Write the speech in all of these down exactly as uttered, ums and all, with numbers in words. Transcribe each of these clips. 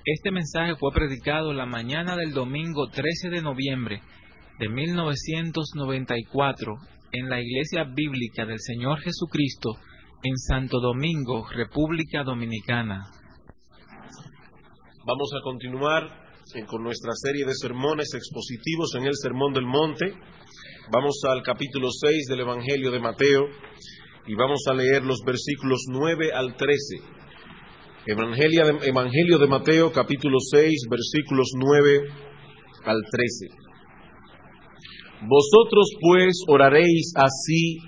Este mensaje fue predicado la mañana del domingo trece de noviembre de mil novecientos noventa y cuatro en la Iglesia Bíblica del Señor Jesucristo en Santo Domingo, República Dominicana. Vamos a continuar con nuestra serie de sermones expositivos en el Sermón del Monte. Vamos al capítulo seis del Evangelio de Mateo y vamos a leer los versículos nueve al trece. Evangelio de, Evangelio de Mateo, capítulo seis, versículos nueve al trece. Vosotros pues oraréis así: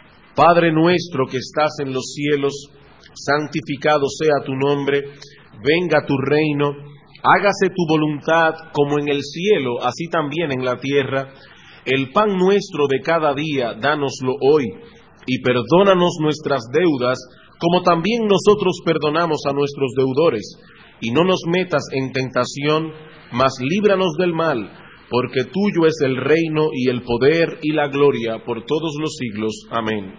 Padre nuestro que estás en los cielos, santificado sea tu nombre, venga tu reino, hágase tu voluntad como en el cielo, así también en la tierra. El pan nuestro de cada día, dánoslo hoy, y perdónanos nuestras deudas, como también nosotros perdonamos a nuestros deudores. Y no nos metas en tentación, mas líbranos del mal, porque tuyo es el reino y el poder y la gloria por todos los siglos. Amén.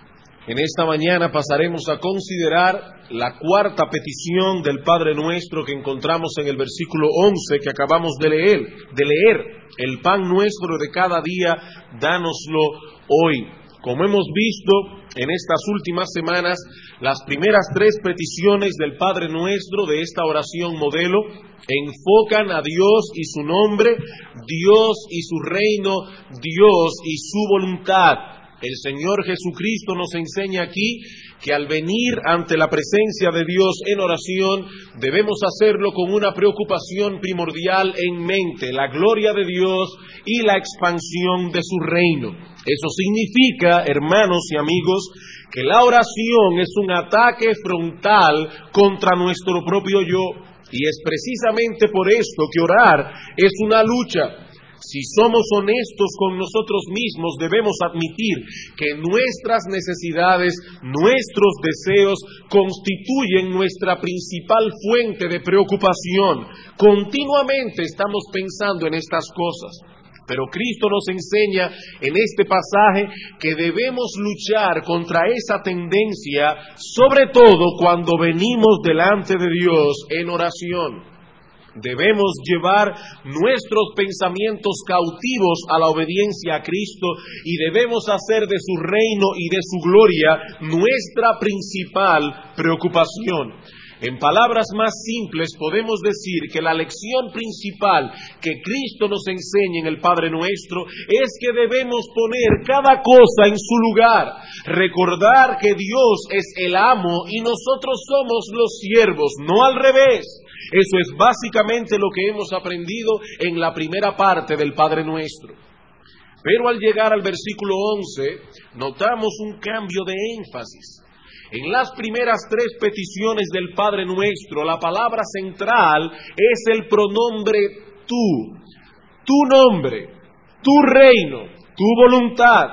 En esta mañana pasaremos a considerar la cuarta petición del Padre Nuestro que encontramos en el versículo once que acabamos de leer, de leer. El pan nuestro de cada día, dánoslo hoy. Como hemos visto en estas últimas semanas, las primeras tres peticiones del Padre Nuestro de esta oración modelo enfocan a Dios y su nombre, Dios y su reino, Dios y su voluntad. El Señor Jesucristo nos enseña aquí que al venir ante la presencia de Dios en oración, debemos hacerlo con una preocupación primordial en mente: la gloria de Dios y la expansión de su reino. Eso significa, hermanos y amigos, que la oración es un ataque frontal contra nuestro propio yo. Y es precisamente por esto que orar es una lucha. Si somos honestos con nosotros mismos, debemos admitir que nuestras necesidades, nuestros deseos, constituyen nuestra principal fuente de preocupación. Continuamente estamos pensando en estas cosas. Pero Cristo nos enseña en este pasaje que debemos luchar contra esa tendencia, sobre todo cuando venimos delante de Dios en oración. Debemos llevar nuestros pensamientos cautivos a la obediencia a Cristo y debemos hacer de su reino y de su gloria nuestra principal preocupación. En palabras más simples podemos decir que la lección principal que Cristo nos enseña en el Padre Nuestro es que debemos poner cada cosa en su lugar, recordar que Dios es el amo y nosotros somos los siervos, no al revés. Eso es básicamente lo que hemos aprendido en la primera parte del Padre Nuestro. Pero al llegar al versículo once, notamos un cambio de énfasis. En las primeras tres peticiones del Padre Nuestro, la palabra central es el pronombre tú, tu nombre, tu reino, tu voluntad.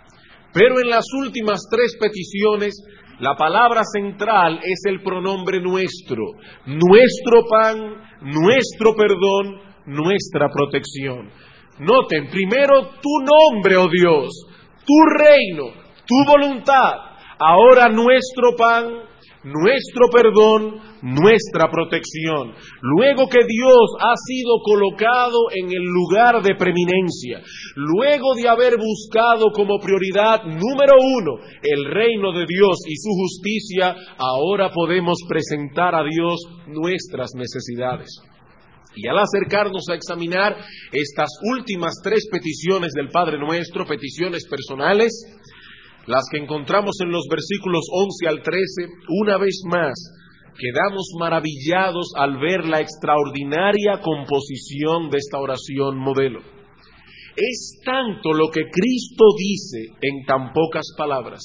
Pero en las últimas tres peticiones, la palabra central es el pronombre nuestro, nuestro pan, nuestro perdón, nuestra protección. Noten, primero tu nombre, oh Dios, tu reino, tu voluntad. Ahora nuestro pan, nuestro perdón, nuestra protección. Luego que Dios ha sido colocado en el lugar de preeminencia, luego de haber buscado como prioridad número uno el reino de Dios y su justicia, ahora podemos presentar a Dios nuestras necesidades. Y al acercarnos a examinar estas últimas tres peticiones del Padre Nuestro, peticiones personales, las que encontramos en los versículos once al trece, una vez más, quedamos maravillados al ver la extraordinaria composición de esta oración modelo. Es tanto lo que Cristo dice en tan pocas palabras.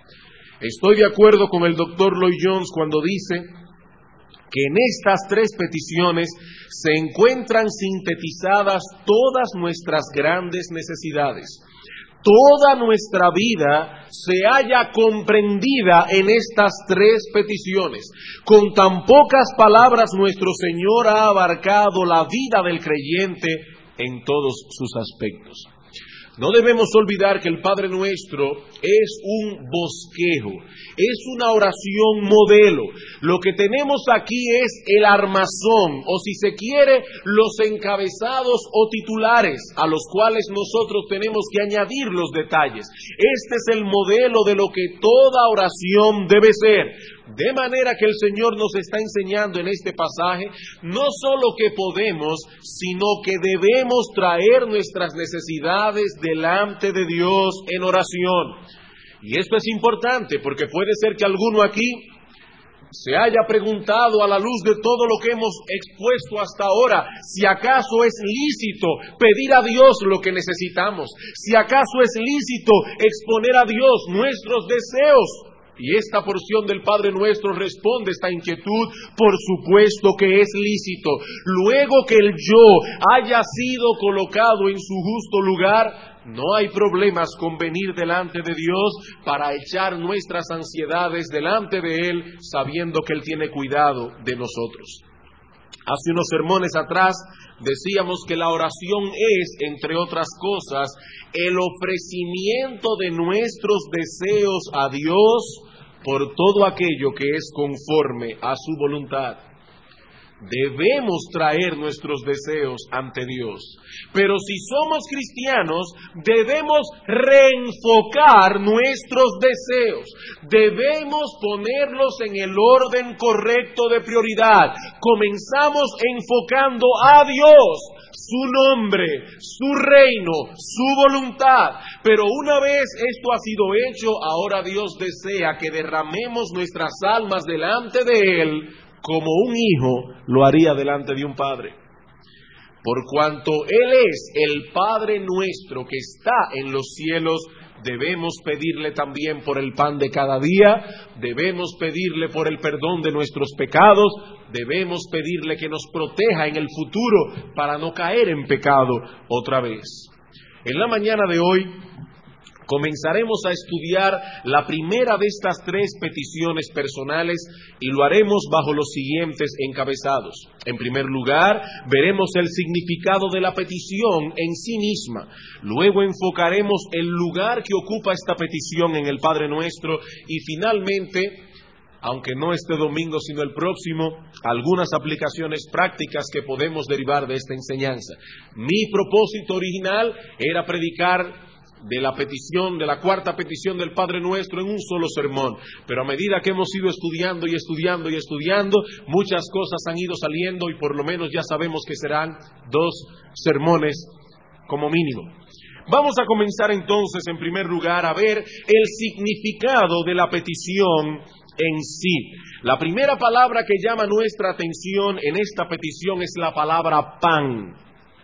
Estoy de acuerdo con el doctor Lloyd Jones cuando dice que en estas tres peticiones se encuentran sintetizadas todas nuestras grandes necesidades. Toda nuestra vida se halla comprendida en estas tres peticiones. Con tan pocas palabras, nuestro Señor ha abarcado la vida del creyente en todos sus aspectos. No debemos olvidar que el Padre Nuestro es un bosquejo, es una oración modelo. Lo que tenemos aquí es el armazón, o si se quiere, los encabezados o titulares, a los cuales nosotros tenemos que añadir los detalles. Este es el modelo de lo que toda oración debe ser. De manera que el Señor nos está enseñando en este pasaje no solo que podemos, sino que debemos traer nuestras necesidades delante de Dios en oración. Y esto es importante porque puede ser que alguno aquí se haya preguntado a la luz de todo lo que hemos expuesto hasta ahora, si acaso es lícito pedir a Dios lo que necesitamos, si acaso es lícito exponer a Dios nuestros deseos. Y esta porción del Padre Nuestro responde esta inquietud: por supuesto que es lícito. Luego que el yo haya sido colocado en su justo lugar, no hay problemas con venir delante de Dios para echar nuestras ansiedades delante de Él, sabiendo que Él tiene cuidado de nosotros. Hace unos sermones atrás decíamos que la oración es, entre otras cosas, el ofrecimiento de nuestros deseos a Dios por todo aquello que es conforme a su voluntad. Debemos traer nuestros deseos ante Dios, pero si somos cristianos, debemos reenfocar nuestros deseos, debemos ponerlos en el orden correcto de prioridad. Comenzamos enfocando a Dios, su nombre, su reino, su voluntad. Pero una vez esto ha sido hecho, ahora Dios desea que derramemos nuestras almas delante de Él, como un hijo lo haría delante de un padre. Por cuanto Él es el Padre nuestro que está en los cielos, debemos pedirle también por el pan de cada día, debemos pedirle por el perdón de nuestros pecados, debemos pedirle que nos proteja en el futuro para no caer en pecado otra vez. En la mañana de hoy comenzaremos a estudiar la primera de estas tres peticiones personales y lo haremos bajo los siguientes encabezados. En primer lugar, veremos el significado de la petición en sí misma. Luego enfocaremos el lugar que ocupa esta petición en el Padre Nuestro y finalmente, aunque no este domingo sino el próximo, algunas aplicaciones prácticas que podemos derivar de esta enseñanza. Mi propósito original era predicar de la petición, de la cuarta petición del Padre Nuestro en un solo sermón, pero a medida que hemos ido estudiando y estudiando y estudiando, muchas cosas han ido saliendo y por lo menos ya sabemos que serán dos sermones como mínimo. Vamos a comenzar entonces en primer lugar a ver el significado de la petición en sí. La primera palabra que llama nuestra atención en esta petición es la palabra pan.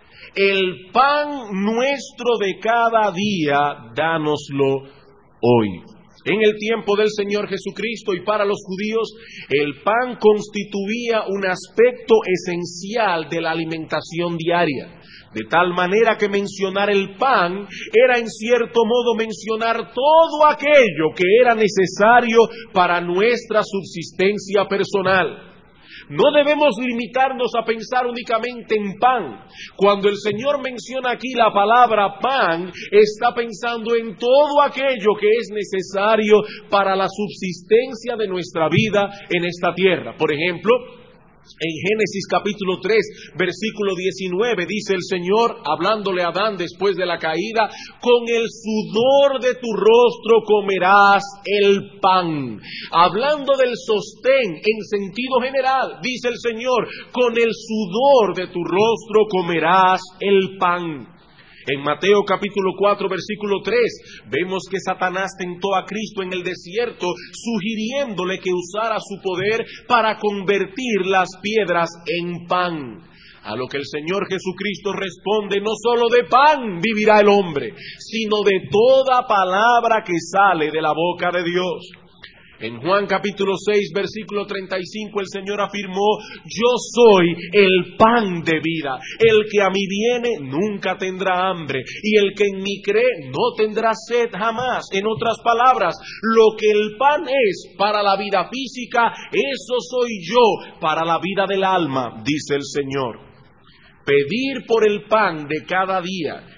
El pan nuestro de cada día, dánoslo hoy. En el tiempo del Señor Jesucristo y para los judíos, el pan constituía un aspecto esencial de la alimentación diaria. De tal manera que mencionar el pan era en cierto modo mencionar todo aquello que era necesario para nuestra subsistencia personal. No debemos limitarnos a pensar únicamente en pan. Cuando el Señor menciona aquí la palabra pan, está pensando en todo aquello que es necesario para la subsistencia de nuestra vida en esta tierra. Por ejemplo, en Génesis capítulo tres, versículo diecinueve, dice el Señor, hablándole a Adán después de la caída: con el sudor de tu rostro comerás el pan. Hablando del sostén en sentido general, dice el Señor, con el sudor de tu rostro comerás el pan. En Mateo capítulo cuatro, versículo tres, vemos que Satanás tentó a Cristo en el desierto, sugiriéndole que usara su poder para convertir las piedras en pan. A lo que el Señor Jesucristo responde: no solo de pan vivirá el hombre, sino de toda palabra que sale de la boca de Dios. En Juan capítulo seis, versículo treinta y cinco, el Señor afirmó: yo soy el pan de vida. El que a mí viene nunca tendrá hambre, y el que en mí cree no tendrá sed jamás. En otras palabras, lo que el pan es para la vida física, eso soy yo para la vida del alma, dice el Señor. Pedir por el pan de cada día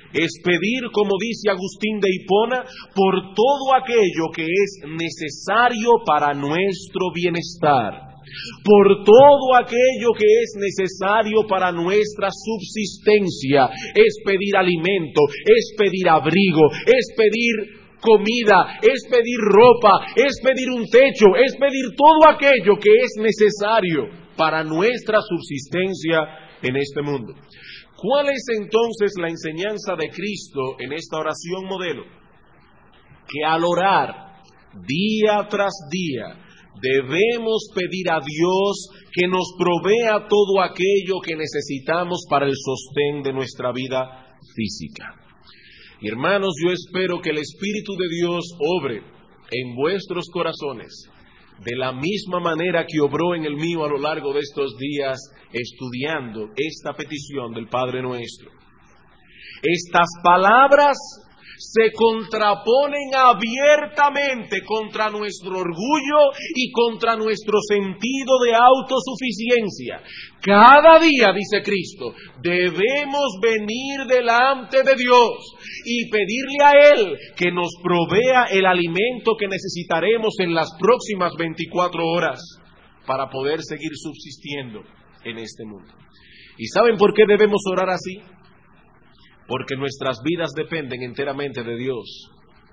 es pedir, como dice Agustín de Hipona, por todo aquello que es necesario para nuestro bienestar, por todo aquello que es necesario para nuestra subsistencia. Es pedir alimento, es pedir abrigo, es pedir comida, es pedir ropa, es pedir un techo, es pedir todo aquello que es necesario para nuestra subsistencia en este mundo. ¿Cuál es entonces la enseñanza de Cristo en esta oración modelo? Que al orar día tras día debemos pedir a Dios que nos provea todo aquello que necesitamos para el sostén de nuestra vida física. Y hermanos, yo espero que el Espíritu de Dios obre en vuestros corazones de la misma manera que obró en el mío a lo largo de estos días estudiando esta petición del Padre Nuestro. Estas palabras se contraponen abiertamente contra nuestro orgullo y contra nuestro sentido de autosuficiencia. Cada día, dice Cristo, debemos venir delante de Dios y pedirle a Él que nos provea el alimento que necesitaremos en las próximas veinticuatro horas para poder seguir subsistiendo en este mundo. ¿Y saben por qué debemos orar así? Porque nuestras vidas dependen enteramente de Dios.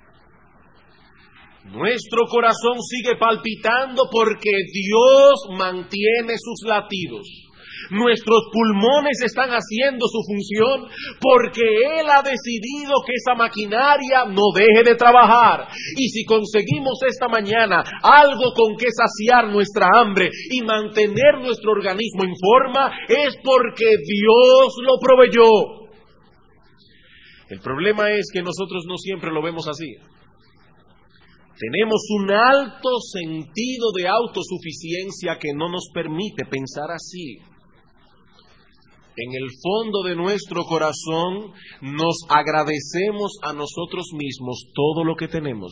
Nuestro corazón sigue palpitando porque Dios mantiene sus latidos. Nuestros pulmones están haciendo su función porque Él ha decidido que esa maquinaria no deje de trabajar. Y si conseguimos esta mañana algo con que saciar nuestra hambre y mantener nuestro organismo en forma, es porque Dios lo proveyó. El problema es que nosotros no siempre lo vemos así. Tenemos un alto sentido de autosuficiencia que no nos permite pensar así. En el fondo de nuestro corazón nos agradecemos a nosotros mismos todo lo que tenemos.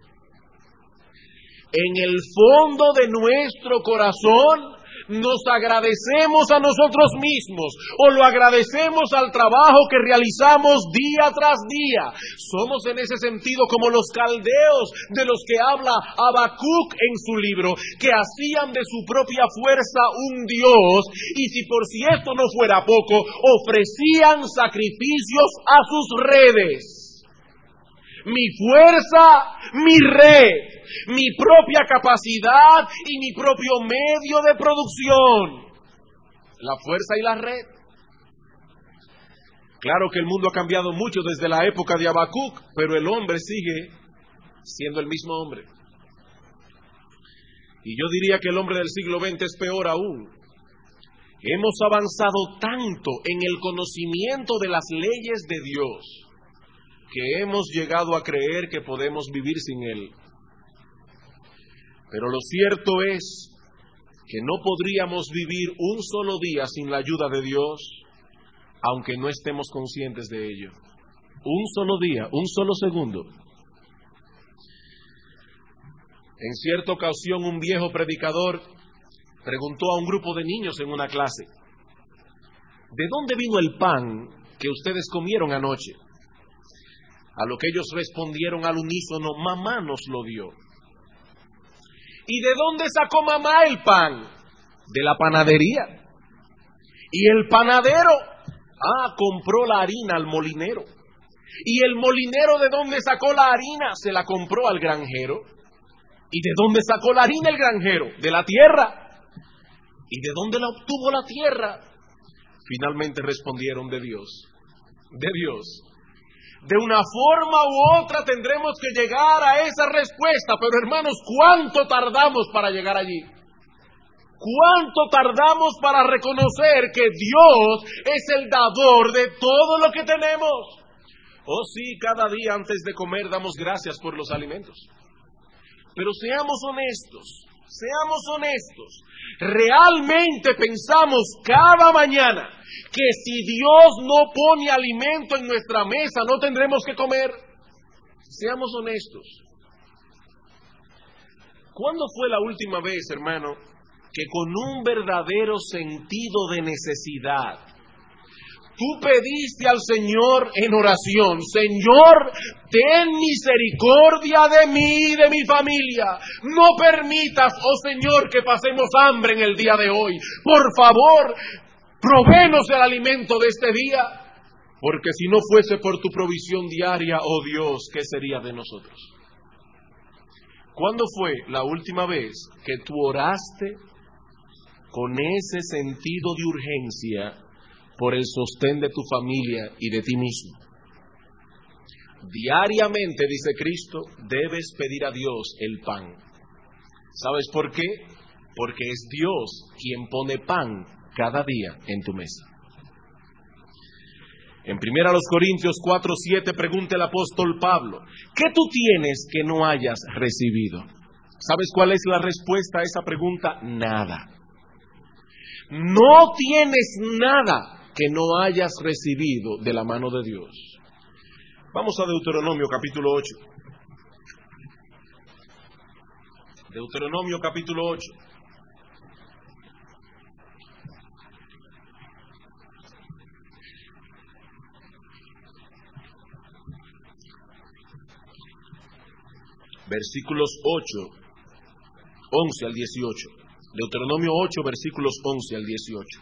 En el fondo de nuestro corazón nos agradecemos a nosotros mismos o lo agradecemos al trabajo que realizamos día tras día. Somos en ese sentido como los caldeos de los que habla Habacuc en su libro, que hacían de su propia fuerza un dios y si por si esto no fuera poco, ofrecían sacrificios a sus redes. Mi fuerza, mi red, mi propia capacidad y mi propio medio de producción. La fuerza y la red. Claro que el mundo ha cambiado mucho desde la época de Habacuc, pero el hombre sigue siendo el mismo hombre. Y yo diría que el hombre del siglo veinte es peor aún. Hemos avanzado tanto en el conocimiento de las leyes de Dios que hemos llegado a creer que podemos vivir sin Él. Pero lo cierto es que no podríamos vivir un solo día sin la ayuda de Dios, aunque no estemos conscientes de ello. Un solo día, un solo segundo. En cierta ocasión, un viejo predicador preguntó a un grupo de niños en una clase: ¿de dónde vino el pan que ustedes comieron anoche? A lo que ellos respondieron al unísono: mamá nos lo dio. ¿Y de dónde sacó mamá el pan? De la panadería. Y el panadero, ah, compró la harina al molinero. ¿Y el molinero de dónde sacó la harina? Se la compró al granjero. ¿Y de dónde sacó la harina el granjero? De la tierra. ¿Y de dónde la obtuvo la tierra? Finalmente respondieron: de Dios. De Dios. De una forma u otra tendremos que llegar a esa respuesta, pero hermanos, ¿cuánto tardamos para llegar allí? ¿Cuánto tardamos para reconocer que Dios es el dador de todo lo que tenemos? Oh sí, cada día antes de comer damos gracias por los alimentos. Pero seamos honestos, seamos honestos. ¿Realmente pensamos cada mañana que si Dios no pone alimento en nuestra mesa no tendremos que comer? Seamos honestos. ¿Cuándo fue la última vez, hermano, que con un verdadero sentido de necesidad Tú pediste al Señor en oración: Señor, ten misericordia de mí y de mi familia. No permitas, oh Señor, que pasemos hambre en el día de hoy. Por favor, provéenos el alimento de este día. Porque si no fuese por tu provisión diaria, oh Dios, ¿qué sería de nosotros? ¿Cuándo fue la última vez que tú oraste con ese sentido de urgencia por el sostén de tu familia y de ti mismo? Diariamente, dice Cristo, debes pedir a Dios el pan. ¿Sabes por qué? Porque es Dios quien pone pan cada día en tu mesa. En primera los Corintios cuatro siete pregunta el apóstol Pablo: ¿qué tú tienes que no hayas recibido? ¿Sabes cuál es la respuesta a esa pregunta? Nada. No tienes nada que no hayas recibido de la mano de Dios. Vamos a Deuteronomio capítulo ocho. Deuteronomio capítulo ocho. Versículos ocho, once al dieciocho. Deuteronomio ocho, versículos once al dieciocho.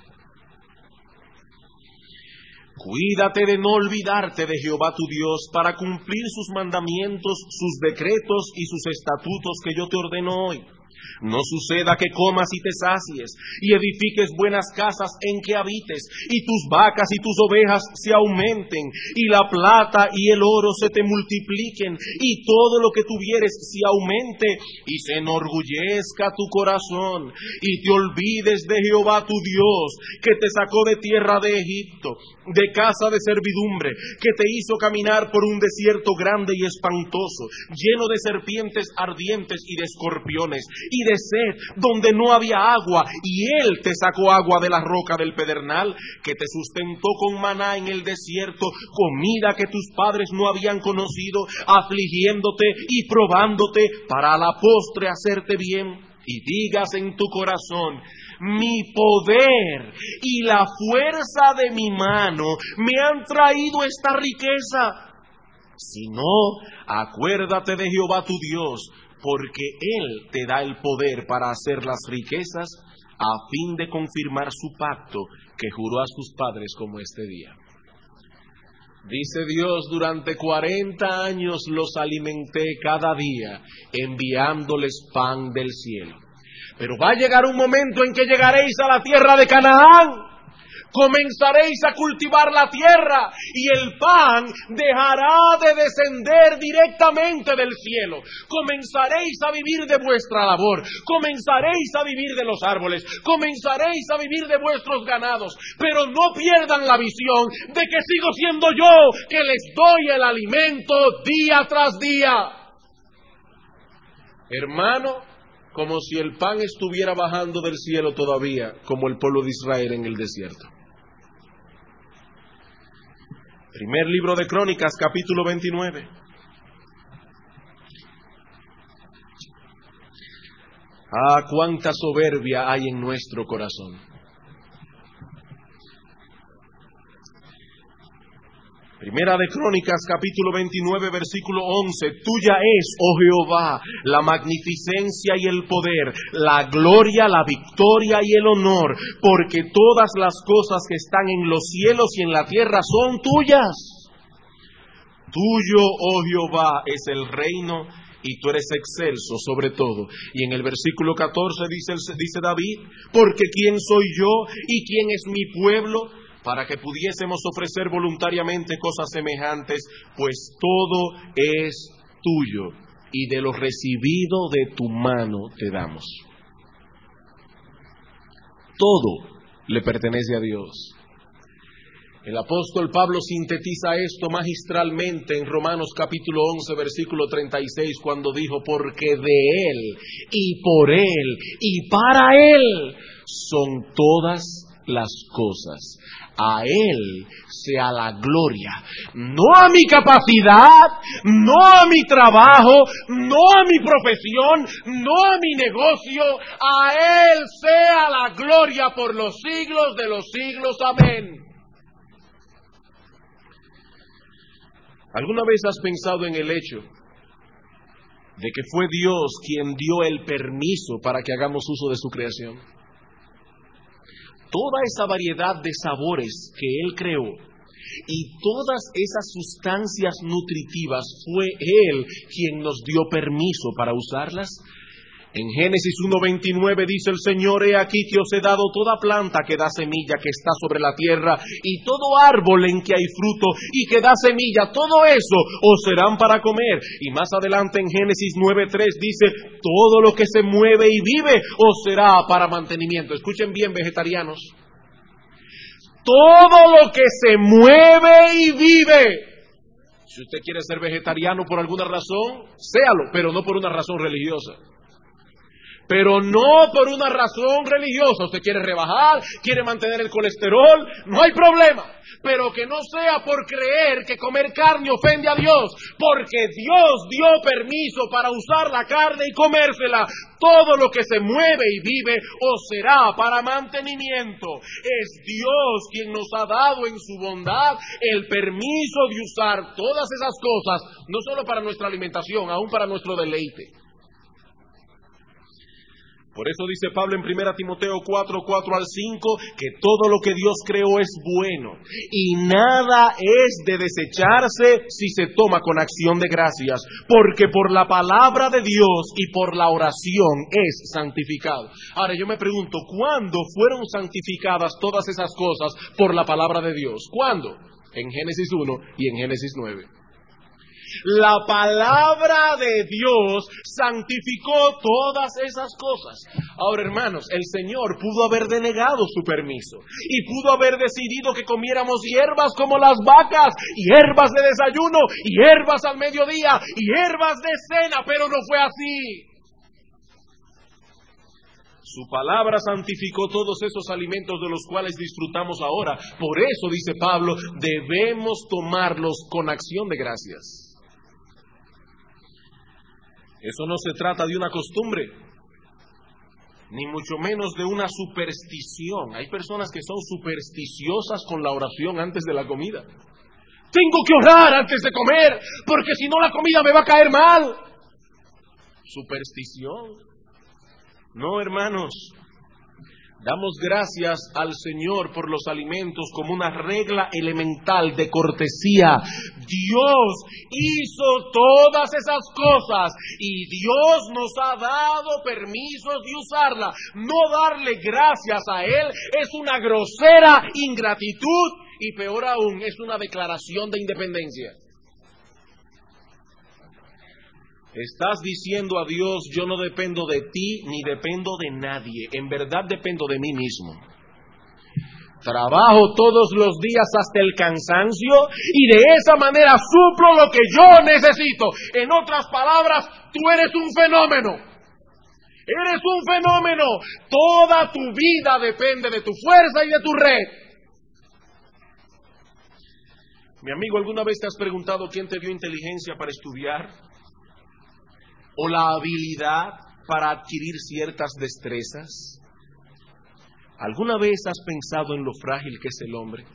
Cuídate de no olvidarte de Jehová tu Dios para cumplir sus mandamientos, sus decretos y sus estatutos que yo te ordeno hoy. No suceda que comas y te sacies, y edifiques buenas casas en que habites, y tus vacas y tus ovejas se aumenten, y la plata y el oro se te multipliquen, y todo lo que tuvieres se aumente, y se enorgullezca tu corazón, y te olvides de Jehová tu Dios, que te sacó de tierra de Egipto, de casa de servidumbre, que te hizo caminar por un desierto grande y espantoso, lleno de serpientes ardientes y de escorpiones, y de sed, donde no había agua, y Él te sacó agua de la roca del pedernal, que te sustentó con maná en el desierto, comida que tus padres no habían conocido, afligiéndote y probándote para a la postre hacerte bien. Y digas en tu corazón: mi poder y la fuerza de mi mano me han traído esta riqueza. Si no, acuérdate de Jehová tu Dios, porque Él te da el poder para hacer las riquezas, a fin de confirmar su pacto que juró a sus padres como este día. Dice Dios: durante cuarenta años los alimenté cada día, enviándoles pan del cielo. Pero va a llegar un momento en que llegaréis a la tierra de Canaán. Comenzaréis a cultivar la tierra y el pan dejará de descender directamente del cielo. Comenzaréis a vivir de vuestra labor, comenzaréis a vivir de los árboles, comenzaréis a vivir de vuestros ganados, pero no pierdan la visión de que sigo siendo yo que les doy el alimento día tras día. Hermano, como si el pan estuviera bajando del cielo todavía, como el pueblo de Israel en el desierto. Primer libro de Crónicas, capítulo veintinueve. Ah, cuánta soberbia hay en nuestro corazón. Primera de Crónicas, capítulo veintinueve, versículo once. Tuya es, oh Jehová, la magnificencia y el poder, la gloria, la victoria y el honor, porque todas las cosas que están en los cielos y en la tierra son tuyas. Tuyo, oh Jehová, es el reino, y tú eres excelso sobre todo. Y en el versículo catorce dice, dice David: porque ¿quién soy yo y quién es mi pueblo para que pudiésemos ofrecer voluntariamente cosas semejantes? Pues todo es tuyo, y de lo recibido de tu mano te damos. Todo le pertenece a Dios. El apóstol Pablo sintetiza esto magistralmente en Romanos capítulo once, versículo treinta y seis, cuando dijo: porque de Él, y por Él, y para Él son todas las cosas. A Él sea la gloria, no a mi capacidad, no a mi trabajo, no a mi profesión, no a mi negocio. A Él sea la gloria por los siglos de los siglos. Amén. ¿Alguna vez has pensado en el hecho de que fue Dios quien dio el permiso para que hagamos uso de su creación? Toda esa variedad de sabores que Él creó y todas esas sustancias nutritivas, fue Él quien nos dio permiso para usarlas. En Génesis uno veintinueve dice el Señor: he aquí que os he dado toda planta que da semilla que está sobre la tierra, y todo árbol en que hay fruto y que da semilla, todo eso os serán para comer. Y más adelante en Génesis nueve tres dice: todo lo que se mueve y vive os será para mantenimiento. Escuchen bien, vegetarianos. Todo lo que se mueve y vive. Si usted quiere ser vegetariano por alguna razón, séalo, pero no por una razón religiosa. Pero no por una razón religiosa. Usted quiere rebajar, quiere mantener el colesterol, no hay problema. Pero que no sea por creer que comer carne ofende a Dios, porque Dios dio permiso para usar la carne y comérsela. Todo lo que se mueve y vive os será para mantenimiento. Es Dios quien nos ha dado en su bondad el permiso de usar todas esas cosas, no solo para nuestra alimentación, aún para nuestro deleite. Por eso dice Pablo en primera Timoteo cuatro, cuatro al cinco, que todo lo que Dios creó es bueno, y nada es de desecharse si se toma con acción de gracias, porque por la palabra de Dios y por la oración es santificado. Ahora yo me pregunto, ¿cuándo fueron santificadas todas esas cosas por la palabra de Dios? ¿Cuándo? En Génesis uno y en Génesis nueve. La palabra de Dios santificó todas esas cosas. Ahora, hermanos, el Señor pudo haber denegado su permiso y pudo haber decidido que comiéramos hierbas como las vacas, hierbas de desayuno, hierbas al mediodía, hierbas de cena, pero no fue así. Su palabra santificó todos esos alimentos de los cuales disfrutamos ahora. Por eso, dice Pablo, debemos tomarlos con acción de gracias. Eso no se trata de una costumbre, ni mucho menos de una superstición. Hay personas que son supersticiosas con la oración antes de la comida. Tengo que orar antes de comer, porque si no la comida me va a caer mal. Superstición. No, hermanos. Damos gracias al Señor por los alimentos como una regla elemental de cortesía. Dios hizo todas esas cosas y Dios nos ha dado permisos de usarla. No darle gracias a Él es una grosera ingratitud y peor aún es una declaración de independencia. Estás diciendo a Dios: yo no dependo de ti ni dependo de nadie. En verdad dependo de mí mismo. Trabajo todos los días hasta el cansancio y de esa manera suplo lo que yo necesito. En otras palabras, tú eres un fenómeno. Eres un fenómeno. Toda tu vida depende de tu fuerza y de tu red. Mi amigo, ¿alguna vez te has preguntado quién te dio inteligencia para estudiar? ¿O la habilidad para adquirir ciertas destrezas? ¿Alguna vez has pensado en lo frágil que es el hombre?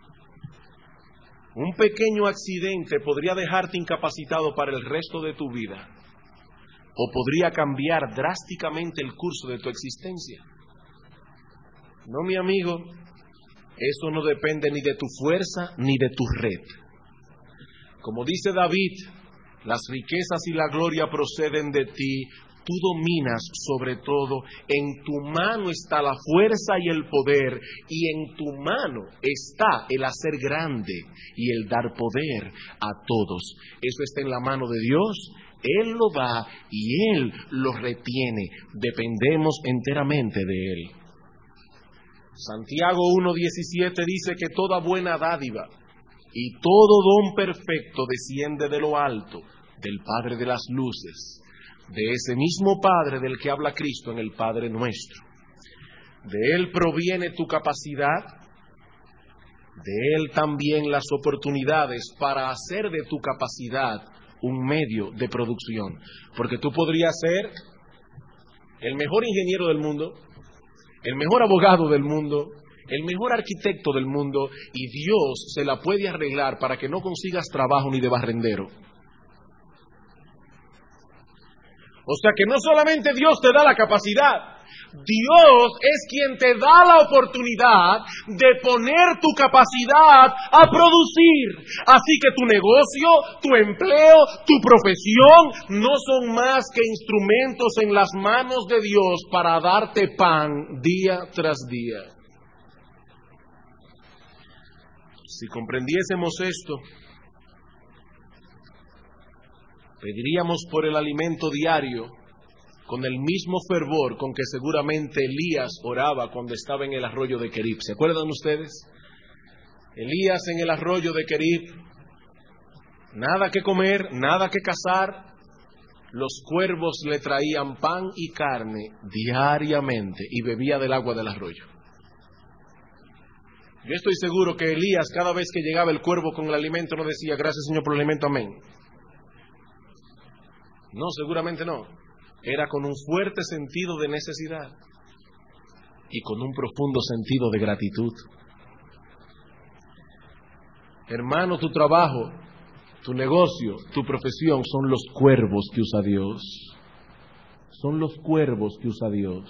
Un pequeño accidente podría dejarte incapacitado para el resto de tu vida, o podría cambiar drásticamente el curso de tu existencia. No, mi amigo, eso no depende ni de tu fuerza ni de tu red. Como dice David: las riquezas y la gloria proceden de ti, tú dominas sobre todo, en tu mano está la fuerza y el poder, y en tu mano está el hacer grande y el dar poder a todos. Eso está en la mano de Dios, Él lo da y Él lo retiene, dependemos enteramente de Él. Santiago uno diecisiete dice que toda buena dádiva y todo don perfecto desciende de lo alto, del Padre de las luces, de ese mismo Padre del que habla Cristo en el Padre Nuestro. De Él proviene tu capacidad, de Él también las oportunidades para hacer de tu capacidad un medio de producción. Porque tú podrías ser el mejor ingeniero del mundo, el mejor abogado del mundo, el mejor arquitecto del mundo, y Dios se la puede arreglar para que no consigas trabajo ni de barrendero. O sea que no solamente Dios te da la capacidad, Dios es quien te da la oportunidad de poner tu capacidad a producir. Así que tu negocio, tu empleo, tu profesión no son más que instrumentos en las manos de Dios para darte pan día tras día. Si comprendiésemos esto, pediríamos por el alimento diario con el mismo fervor con que seguramente Elías oraba cuando estaba en el arroyo de Querib. ¿Se acuerdan ustedes? Elías en el arroyo de Querib, nada que comer, nada que cazar. Los cuervos le traían pan y carne diariamente y bebía del agua del arroyo. Yo estoy seguro que Elías, cada vez que llegaba el cuervo con el alimento, no decía, gracias Señor por el alimento, amén. No, seguramente no. Era con un fuerte sentido de necesidad y con un profundo sentido de gratitud. Hermano, tu trabajo, tu negocio, tu profesión son los cuervos que usa Dios. Son los cuervos que usa Dios.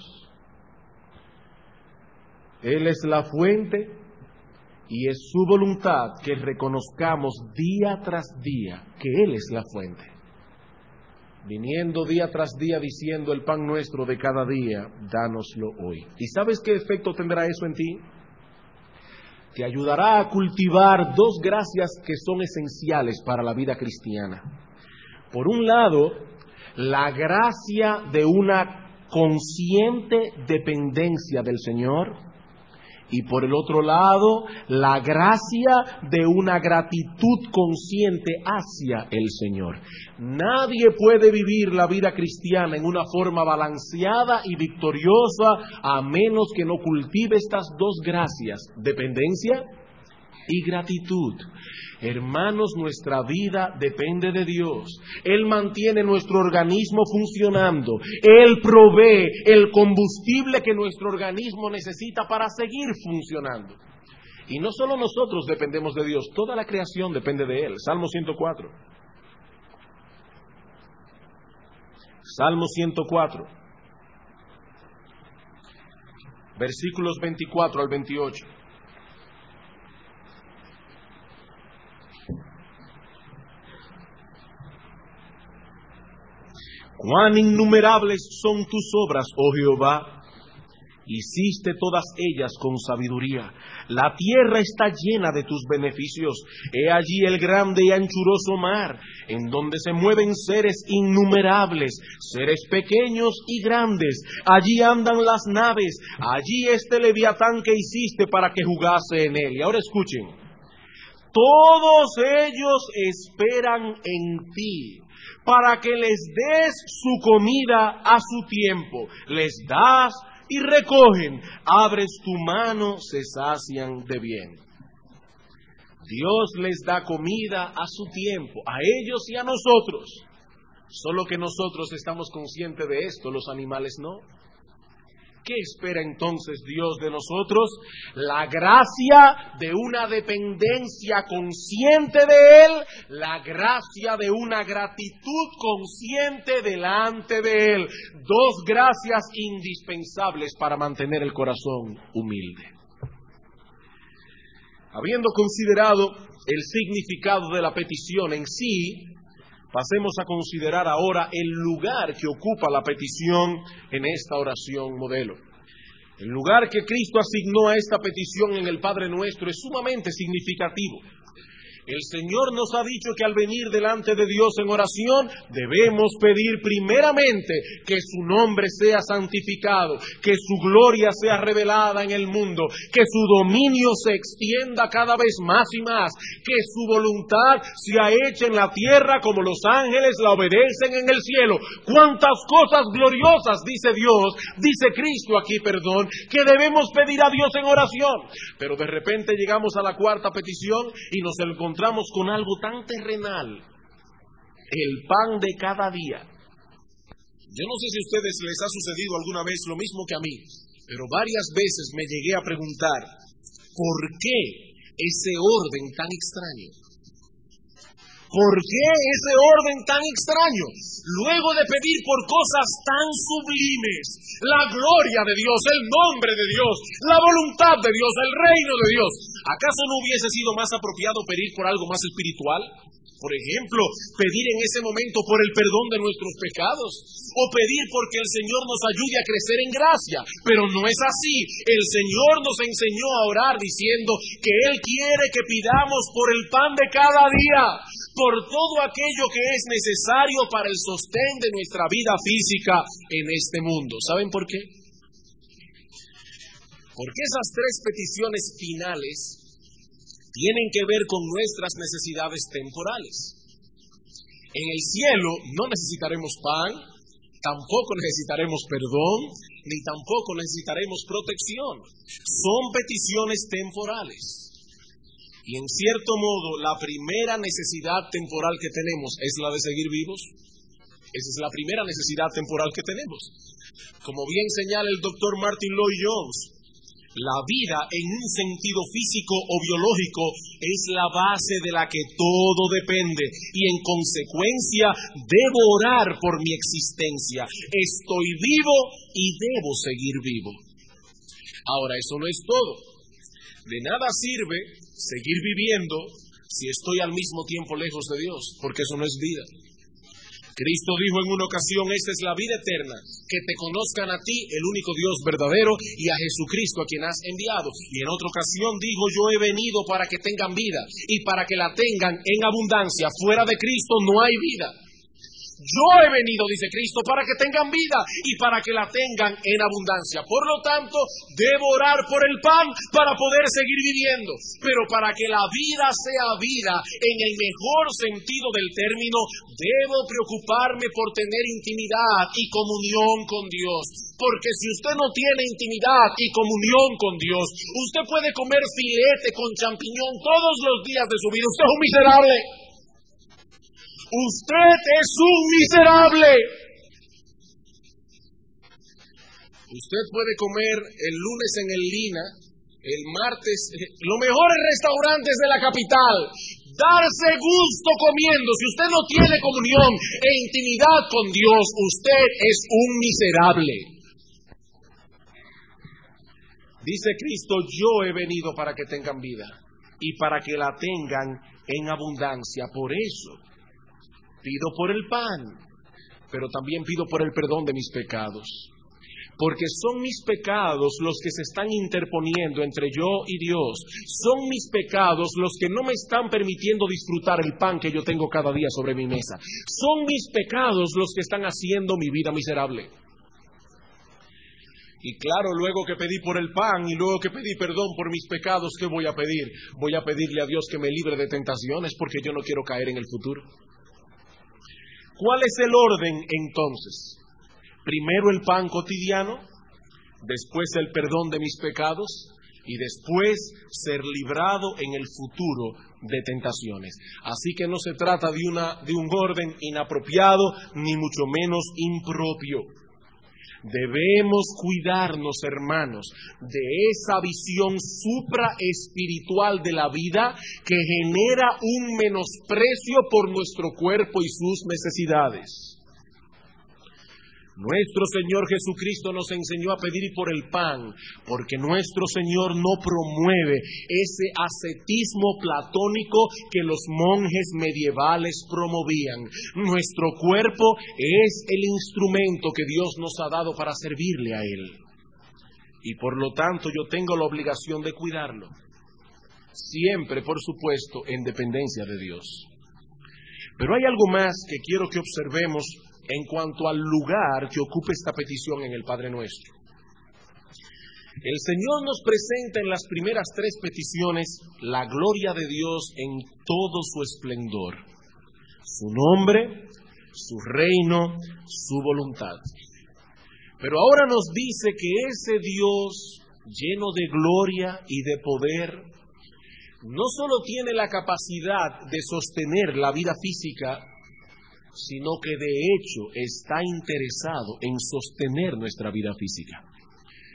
Él es la fuente y es su voluntad que reconozcamos día tras día que Él es la fuente. Viniendo día tras día diciendo el pan nuestro de cada día, dánoslo hoy. ¿Y sabes qué efecto tendrá eso en ti? Te ayudará a cultivar dos gracias que son esenciales para la vida cristiana. Por un lado, la gracia de una consciente dependencia del Señor. Y por el otro lado, la gracia de una gratitud consciente hacia el Señor. Nadie puede vivir la vida cristiana en una forma balanceada y victoriosa a menos que no cultive estas dos gracias, dependencia y gratitud. Hermanos, nuestra vida depende de Dios. Él mantiene nuestro organismo funcionando. Él provee el combustible que nuestro organismo necesita para seguir funcionando. Y no solo nosotros dependemos de Dios, toda la creación depende de Él. Salmo ciento cuatro. Salmo ciento cuatro. Versículos veinticuatro al veintiocho. Cuán innumerables son tus obras, oh Jehová. Hiciste todas ellas con sabiduría. La tierra está llena de tus beneficios. He allí el grande y anchuroso mar, en donde se mueven seres innumerables, seres pequeños y grandes. Allí andan las naves. Allí este leviatán que hiciste para que jugase en él. Y ahora escuchen. Todos ellos esperan en ti, para que les des su comida a su tiempo. Les das y recogen, abres tu mano, se sacian de bien. Dios les da comida a su tiempo, a ellos y a nosotros. Solo que nosotros estamos conscientes de esto, los animales no. ¿Qué espera entonces Dios de nosotros? La gracia de una dependencia consciente de Él, la gracia de una gratitud consciente delante de Él. Dos gracias indispensables para mantener el corazón humilde. Habiendo considerado el significado de la petición en sí, pasemos a considerar ahora el lugar que ocupa la petición en esta oración modelo. El lugar que Cristo asignó a esta petición en el Padre Nuestro es sumamente significativo. El Señor nos ha dicho que al venir delante de Dios en oración, debemos pedir primeramente que su nombre sea santificado, que su gloria sea revelada en el mundo, que su dominio se extienda cada vez más y más, que su voluntad sea hecha en la tierra como los ángeles la obedecen en el cielo. ¡Cuántas cosas gloriosas, dice Dios, dice Cristo aquí, perdón, que debemos pedir a Dios en oración! Pero de repente llegamos a la cuarta petición y nos encontramos encontramos con algo tan terrenal, el pan de cada día. Yo no sé si a ustedes les ha sucedido alguna vez lo mismo que a mí, pero varias veces me llegué a preguntar, ¿Por qué ese orden tan extraño? ¿Por qué ese orden tan extraño? Luego de pedir por cosas tan sublimes, la gloria de Dios, el nombre de Dios, la voluntad de Dios, el reino de Dios, ¿acaso no hubiese sido más apropiado pedir por algo más espiritual? Por ejemplo, pedir en ese momento por el perdón de nuestros pecados, o pedir porque el Señor nos ayude a crecer en gracia. Pero no es así. El Señor nos enseñó a orar diciendo que Él quiere que pidamos por el pan de cada día, por todo aquello que es necesario para el sostén de nuestra vida física en este mundo. ¿Saben por qué? Porque esas tres peticiones finales tienen que ver con nuestras necesidades temporales. En el cielo no necesitaremos pan, tampoco necesitaremos perdón, ni tampoco necesitaremos protección. Son peticiones temporales. Y en cierto modo, la primera necesidad temporal que tenemos es la de seguir vivos. Esa es la primera necesidad temporal que tenemos. Como bien señala el doctor Martin Lloyd-Jones, la vida en un sentido físico o biológico es la base de la que todo depende y en consecuencia debo orar por mi existencia. Estoy vivo y debo seguir vivo. Ahora, eso no es todo. De nada sirve seguir viviendo si estoy al mismo tiempo lejos de Dios, porque eso no es vida. Cristo dijo en una ocasión, esta es la vida eterna, que te conozcan a ti, el único Dios verdadero, y a Jesucristo a quien has enviado. Y en otra ocasión dijo, yo he venido para que tengan vida, y para que la tengan en abundancia. Fuera de Cristo no hay vida. Yo he venido, dice Cristo, para que tengan vida y para que la tengan en abundancia. Por lo tanto, debo orar por el pan para poder seguir viviendo. Pero para que la vida sea vida en el mejor sentido del término, debo preocuparme por tener intimidad y comunión con Dios. Porque si usted no tiene intimidad y comunión con Dios, usted puede comer filete con champiñón todos los días de su vida. Usted es un miserable. Usted es un miserable. Usted puede comer el lunes en el Lina, el martes, los mejores restaurantes de la capital, darse gusto comiendo. Si usted no tiene comunión e intimidad con Dios, usted es un miserable. Dice Cristo, yo he venido para que tengan vida y para que la tengan en abundancia. Por eso pido por el pan, pero también pido por el perdón de mis pecados. Porque son mis pecados los que se están interponiendo entre yo y Dios. Son mis pecados los que no me están permitiendo disfrutar el pan que yo tengo cada día sobre mi mesa. Son mis pecados los que están haciendo mi vida miserable. Y claro, luego que pedí por el pan y luego que pedí perdón por mis pecados, ¿qué voy a pedir? Voy a pedirle a Dios que me libre de tentaciones porque yo no quiero caer en el futuro. ¿Cuál es el orden entonces? Primero el pan cotidiano, después el perdón de mis pecados y después ser librado en el futuro de tentaciones. Así que no se trata de, una, de un orden inapropiado ni mucho menos impropio. Debemos cuidarnos, hermanos, de esa visión supraespiritual de la vida que genera un menosprecio por nuestro cuerpo y sus necesidades. Nuestro Señor Jesucristo nos enseñó a pedir por el pan, porque nuestro Señor no promueve ese ascetismo platónico que los monjes medievales promovían. Nuestro cuerpo es el instrumento que Dios nos ha dado para servirle a Él. Y por lo tanto yo tengo la obligación de cuidarlo. Siempre, por supuesto, en dependencia de Dios. Pero hay algo más que quiero que observemos en cuanto al lugar que ocupa esta petición en el Padre Nuestro. El Señor nos presenta en las primeras tres peticiones la gloria de Dios en todo su esplendor, su nombre, su reino, su voluntad. Pero ahora nos dice que ese Dios lleno de gloria y de poder no solo tiene la capacidad de sostener la vida física, sino que de hecho está interesado en sostener nuestra vida física.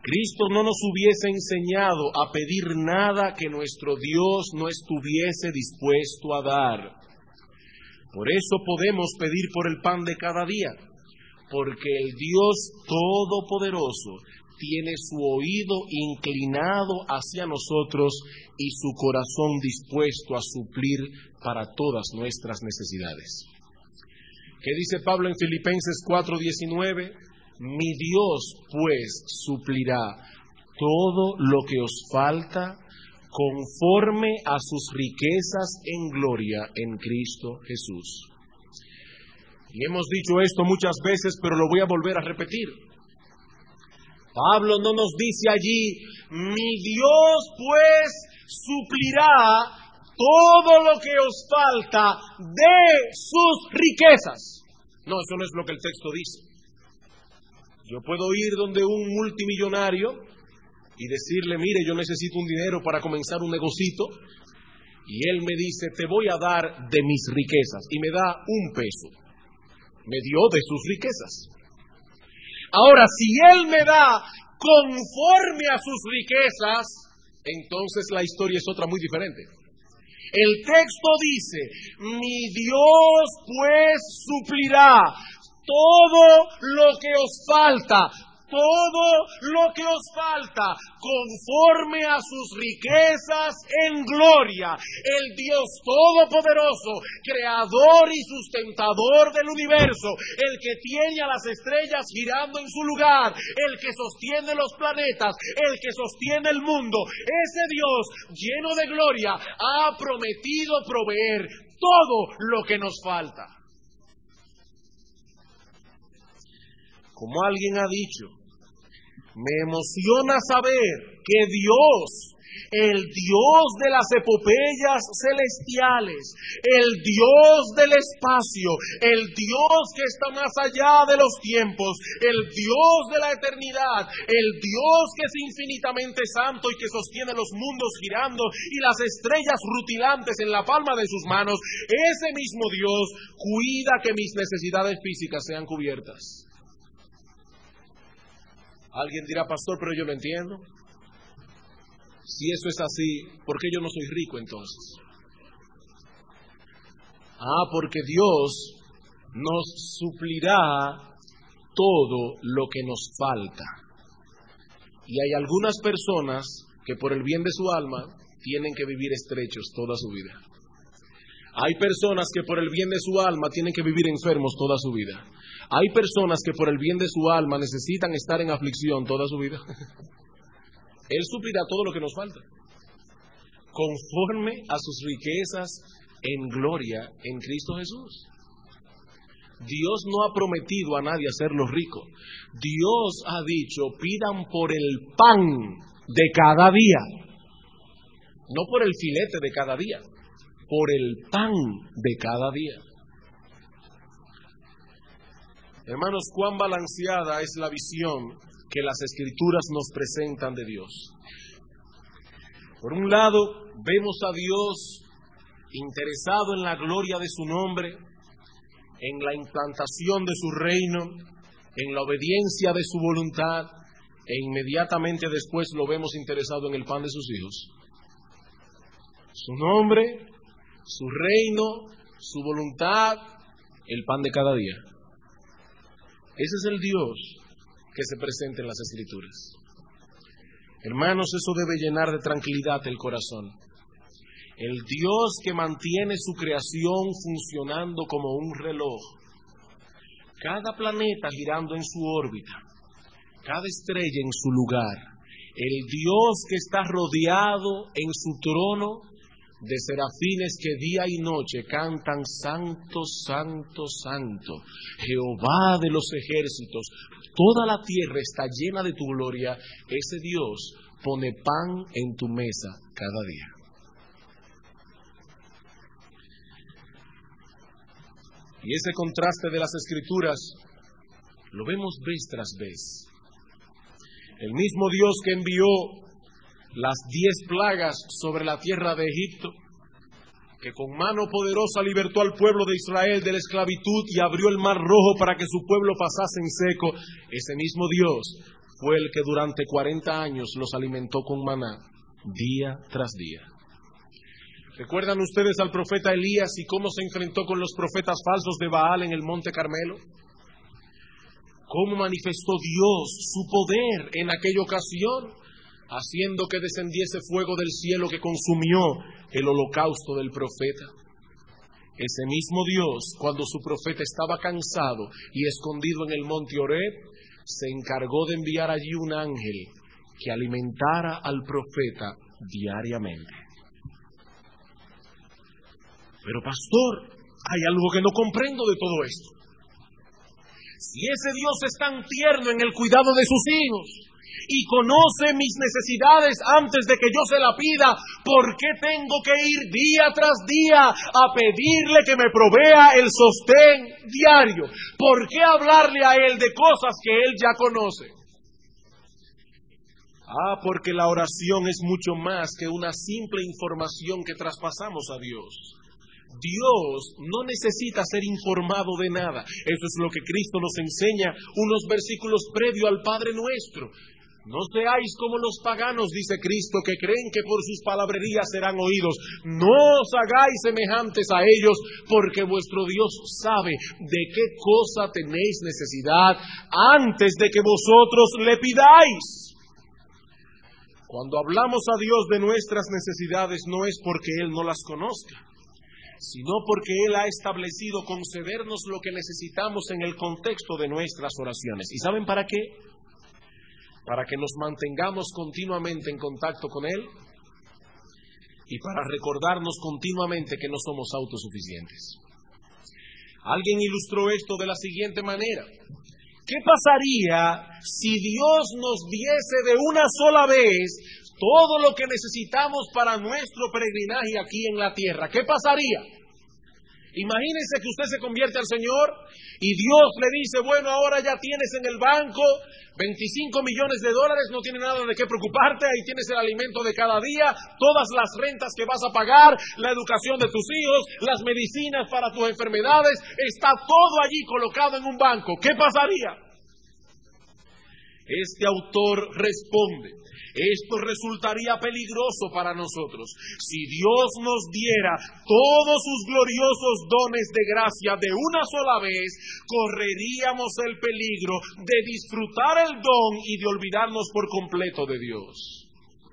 Cristo no nos hubiese enseñado a pedir nada que nuestro Dios no estuviese dispuesto a dar. Por eso podemos pedir por el pan de cada día, porque el Dios Todopoderoso tiene su oído inclinado hacia nosotros y su corazón dispuesto a suplir para todas nuestras necesidades. ¿Qué dice Pablo en Filipenses cuatro diecinueve? Mi Dios, pues, suplirá todo lo que os falta conforme a sus riquezas en gloria en Cristo Jesús. Y hemos dicho esto muchas veces, pero lo voy a volver a repetir. Pablo no nos dice allí, mi Dios, pues, suplirá todo lo que os falta de sus riquezas. No, eso no es lo que el texto dice. Yo puedo ir donde un multimillonario y decirle, mire, yo necesito un dinero para comenzar un negocito, y él me dice, te voy a dar de mis riquezas, y me da un peso. Me dio de sus riquezas. Ahora, si él me da conforme a sus riquezas, entonces la historia es otra muy diferente. El texto dice, mi Dios pues suplirá todo lo que os falta, todo lo que os falta, conforme a sus riquezas en gloria. El Dios Todopoderoso, creador y sustentador del universo, el que tiene a las estrellas girando en su lugar, el que sostiene los planetas, el que sostiene el mundo, ese Dios lleno de gloria ha prometido proveer todo lo que nos falta. Como alguien ha dicho, me emociona saber que Dios, el Dios de las epopeyas celestiales, el Dios del espacio, el Dios que está más allá de los tiempos, el Dios de la eternidad, el Dios que es infinitamente santo y que sostiene los mundos girando y las estrellas rutilantes en la palma de sus manos, ese mismo Dios cuida que mis necesidades físicas sean cubiertas. Alguien dirá, pastor, pero yo lo entiendo. Si eso es así, ¿por qué yo no soy rico entonces? Ah, porque Dios nos suplirá todo lo que nos falta. Y hay algunas personas que por el bien de su alma tienen que vivir estrechos toda su vida. Hay personas que por el bien de su alma tienen que vivir enfermos toda su vida. Hay personas que por el bien de su alma necesitan estar en aflicción toda su vida. Él suplirá todo lo que nos falta, conforme a sus riquezas en gloria en Cristo Jesús. Dios no ha prometido a nadie hacerlo rico. Dios ha dicho, pidan por el pan de cada día, no por el filete de cada día, por el pan de cada día. Hermanos, cuán balanceada es la visión que las Escrituras nos presentan de Dios. Por un lado, vemos a Dios interesado en la gloria de su nombre, en la implantación de su reino, en la obediencia de su voluntad, e inmediatamente después lo vemos interesado en el pan de sus hijos. Su nombre, su reino, su voluntad, el pan de cada día. Ese es el Dios que se presenta en las Escrituras. Hermanos, eso debe llenar de tranquilidad el corazón. El Dios que mantiene su creación funcionando como un reloj. Cada planeta girando en su órbita, cada estrella en su lugar. El Dios que está rodeado en su trono de serafines que día y noche cantan santo, santo, santo, Jehová de los ejércitos. Toda la tierra está llena de tu gloria. Ese Dios pone pan en tu mesa cada día. Y ese contraste de las Escrituras lo vemos vez tras vez. El mismo Dios que envió las diez plagas sobre la tierra de Egipto, que con mano poderosa libertó al pueblo de Israel de la esclavitud y abrió el mar rojo para que su pueblo pasase en seco, ese mismo Dios fue el que durante cuarenta años los alimentó con maná, día tras día. ¿Recuerdan ustedes al profeta Elías y cómo se enfrentó con los profetas falsos de Baal en el monte Carmelo? ¿Cómo manifestó Dios su poder en aquella ocasión, haciendo que descendiese fuego del cielo que consumió el holocausto del profeta? Ese mismo Dios, cuando su profeta estaba cansado y escondido en el monte Horeb, se encargó de enviar allí un ángel que alimentara al profeta diariamente. Pero pastor, hay algo que no comprendo de todo esto. Si ese Dios es tan tierno en el cuidado de sus hijos y conoce mis necesidades antes de que yo se la pida, ¿por qué tengo que ir día tras día a pedirle que me provea el sostén diario? ¿Por qué hablarle a Él de cosas que Él ya conoce? Ah, porque la oración es mucho más que una simple información que traspasamos a Dios. Dios no necesita ser informado de nada. Eso es lo que Cristo nos enseña unos versículos previo al Padre Nuestro. No seáis como los paganos, dice Cristo, que creen que por sus palabrerías serán oídos. No os hagáis semejantes a ellos, porque vuestro Dios sabe de qué cosa tenéis necesidad antes de que vosotros le pidáis. Cuando hablamos a Dios de nuestras necesidades, no es porque Él no las conozca, sino porque Él ha establecido concedernos lo que necesitamos en el contexto de nuestras oraciones. ¿Y saben para qué? Para que nos mantengamos continuamente en contacto con Él y para recordarnos continuamente que no somos autosuficientes. Alguien ilustró esto de la siguiente manera: ¿qué pasaría si Dios nos diese de una sola vez todo lo que necesitamos para nuestro peregrinaje aquí en la tierra? ¿Qué pasaría? Imagínense que usted se convierte al Señor y Dios le dice, bueno, ahora ya tienes en el banco veinticinco millones de dólares, no tienes nada de qué preocuparte, ahí tienes el alimento de cada día, todas las rentas que vas a pagar, la educación de tus hijos, las medicinas para tus enfermedades, está todo allí colocado en un banco. ¿Qué pasaría? Este autor responde: esto resultaría peligroso para nosotros. Si Dios nos diera todos sus gloriosos dones de gracia de una sola vez, correríamos el peligro de disfrutar el don y de olvidarnos por completo de Dios.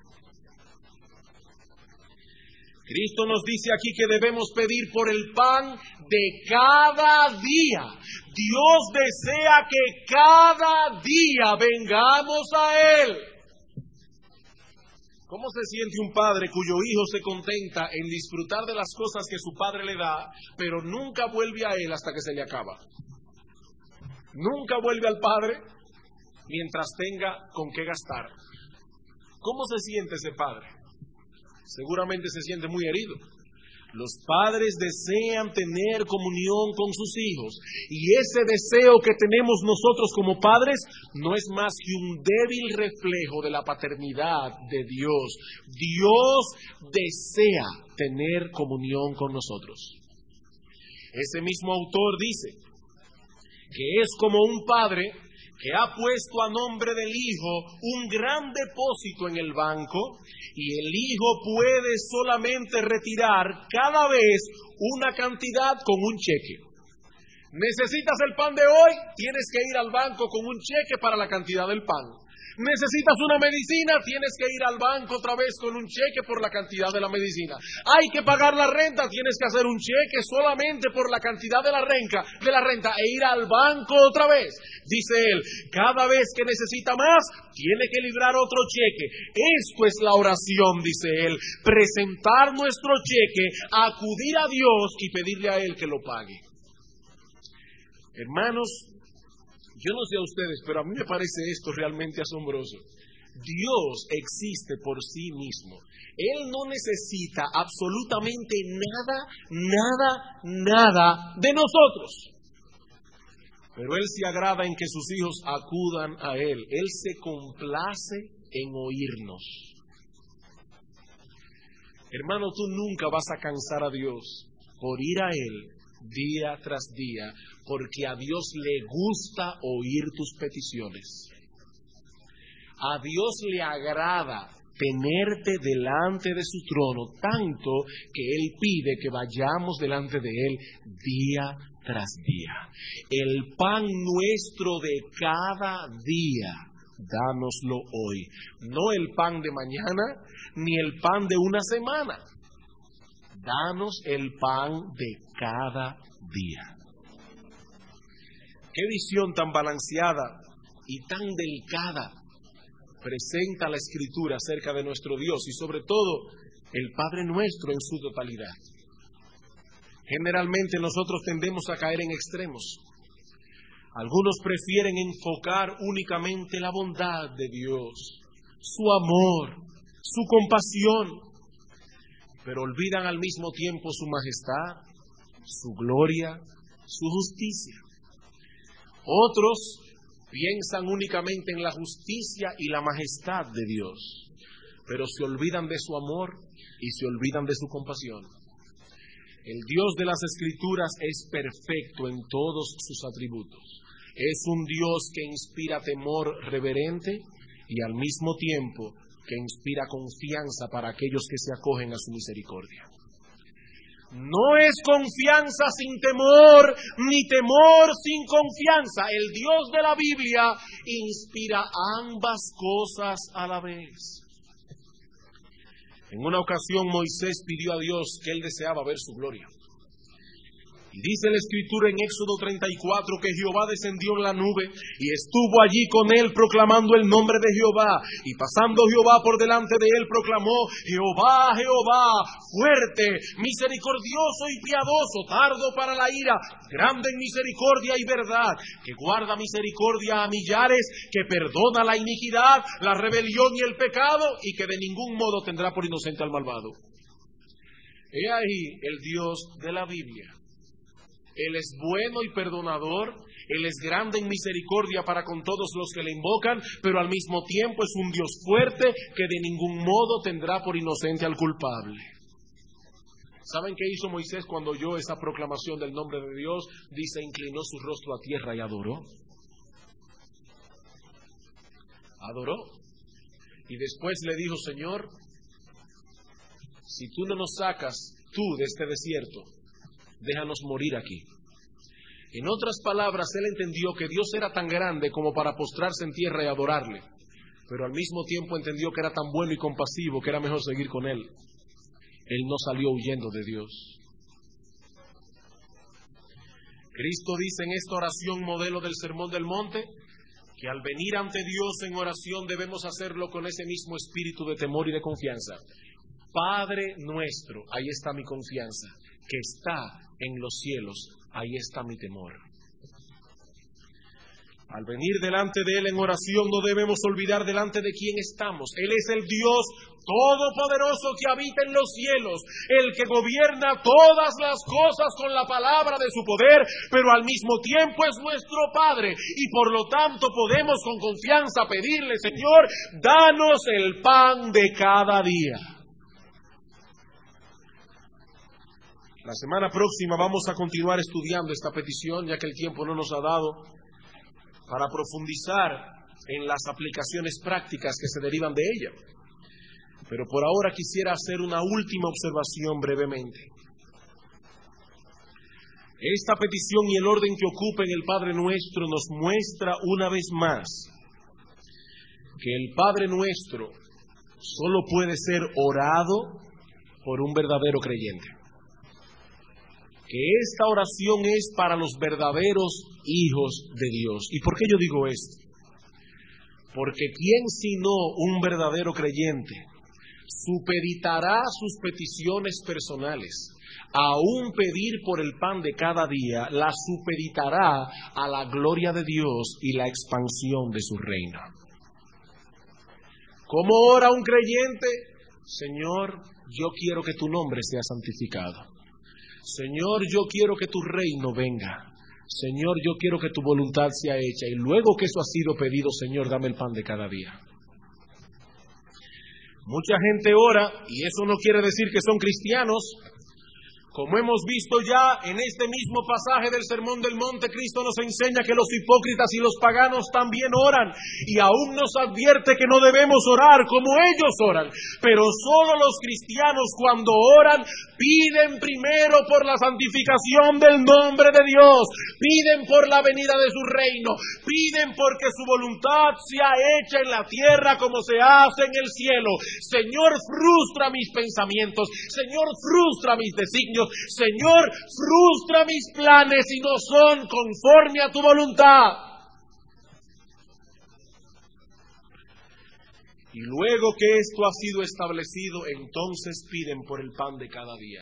Cristo nos dice aquí que debemos pedir por el pan de cada día. Dios desea que cada día vengamos a Él. ¿Cómo se siente un padre cuyo hijo se contenta en disfrutar de las cosas que su padre le da, pero nunca vuelve a él hasta que se le acaba? Nunca vuelve al padre mientras tenga con qué gastar. ¿Cómo se siente ese padre? Seguramente se siente muy herido. Los padres desean tener comunión con sus hijos y ese deseo que tenemos nosotros como padres no es más que un débil reflejo de la paternidad de Dios. Dios desea tener comunión con nosotros. Ese mismo autor dice que es como un padre que ha puesto a nombre del hijo un gran depósito en el banco y el hijo puede solamente retirar cada vez una cantidad con un cheque. ¿Necesitas el pan de hoy? Tienes que ir al banco con un cheque para la cantidad del pan. ¿Necesitas una medicina? Tienes que ir al banco otra vez con un cheque por la cantidad de la medicina. Hay que pagar la renta, tienes que hacer un cheque solamente por la cantidad de la renta, de la renta e ir al banco otra vez. Dice él, cada vez que necesita más, tiene que librar otro cheque. Esto es la oración, dice él, presentar nuestro cheque, acudir a Dios y pedirle a Él que lo pague. Hermanos, yo no sé a ustedes, pero a mí me parece esto realmente asombroso. Dios existe por sí mismo. Él no necesita absolutamente nada, nada, nada de nosotros. Pero Él se agrada en que sus hijos acudan a Él. Él se complace en oírnos. Hermano, tú nunca vas a cansar a Dios por ir a Él día tras día, porque a Dios le gusta oír tus peticiones. A Dios le agrada tenerte delante de su trono, tanto que Él pide que vayamos delante de Él día tras día. El pan nuestro de cada día, dánoslo hoy. No el pan de mañana, ni el pan de una semana. Danos el pan de cada día. Qué visión tan balanceada y tan delicada presenta la Escritura acerca de nuestro Dios y sobre todo el Padre Nuestro en su totalidad. Generalmente nosotros tendemos a caer en extremos. Algunos prefieren enfocar únicamente la bondad de Dios, su amor, su compasión, pero olvidan al mismo tiempo su majestad, su gloria, su justicia. Otros piensan únicamente en la justicia y la majestad de Dios, pero se olvidan de su amor y se olvidan de su compasión. El Dios de las Escrituras es perfecto en todos sus atributos. Es un Dios que inspira temor reverente y al mismo tiempo que inspira confianza para aquellos que se acogen a su misericordia. No es confianza sin temor, ni temor sin confianza. El Dios de la Biblia inspira ambas cosas a la vez. En una ocasión Moisés pidió a Dios que él deseaba ver su gloria. Y dice la Escritura en Éxodo treinta y cuatro que Jehová descendió en la nube y estuvo allí con él proclamando el nombre de Jehová. Y pasando Jehová por delante de él proclamó: Jehová, Jehová, fuerte, misericordioso y piadoso, tardo para la ira, grande en misericordia y verdad, que guarda misericordia a millares, que perdona la iniquidad, la rebelión y el pecado, y que de ningún modo tendrá por inocente al malvado. He ahí el Dios de la Biblia. Él es bueno y perdonador, Él es grande en misericordia para con todos los que le invocan, pero al mismo tiempo es un Dios fuerte que de ningún modo tendrá por inocente al culpable. ¿Saben qué hizo Moisés cuando oyó esa proclamación del nombre de Dios? Dice, inclinó su rostro a tierra y adoró. Adoró. Y después le dijo: Señor, si tú no nos sacas tú de este desierto, déjanos morir aquí. En otras palabras, él entendió que Dios era tan grande como para postrarse en tierra y adorarle, pero al mismo tiempo entendió que era tan bueno y compasivo que era mejor seguir con él. Él no salió huyendo de Dios. Cristo dice en esta oración modelo del Sermón del Monte que al venir ante Dios en oración debemos hacerlo con ese mismo espíritu de temor y de confianza. Padre nuestro, ahí está mi confianza, que está en los cielos, ahí está mi temor. Al venir delante de Él en oración no debemos olvidar delante de quién estamos. Él es el Dios todopoderoso que habita en los cielos, el que gobierna todas las cosas con la palabra de su poder, pero al mismo tiempo es nuestro Padre, y por lo tanto podemos con confianza pedirle: Señor, danos el pan de cada día. La semana próxima vamos a continuar estudiando esta petición, ya que el tiempo no nos ha dado para profundizar en las aplicaciones prácticas que se derivan de ella. Pero por ahora quisiera hacer una última observación brevemente. Esta petición y el orden que ocupa en el Padre Nuestro nos muestra una vez más que el Padre Nuestro solo puede ser orado por un verdadero creyente. Que esta oración es para los verdaderos hijos de Dios. ¿Y por qué yo digo esto? Porque ¿quién sino un verdadero creyente supeditará sus peticiones personales, aún pedir por el pan de cada día, la supeditará a la gloria de Dios y la expansión de su reino? ¿Cómo ora un creyente? Señor, yo quiero que tu nombre sea santificado. Señor, yo quiero que tu reino venga. Señor, yo quiero que tu voluntad sea hecha. Y luego que eso ha sido pedido, Señor, dame el pan de cada día. Mucha gente ora, y eso no quiere decir que son cristianos, Como hemos visto ya en este mismo pasaje del Sermón del Monte, Cristo nos enseña que los hipócritas y los paganos también oran, y aún nos advierte que no debemos orar como ellos oran. Pero solo los cristianos, cuando oran, piden primero por la santificación del nombre de Dios, piden por la venida de su reino, piden porque su voluntad sea hecha en la tierra como se hace en el cielo. Señor, frustra mis pensamientos, Señor, frustra mis designios, Señor, frustra mis planes y no son conforme a tu voluntad. Y luego que esto ha sido establecido, entonces piden por el pan de cada día.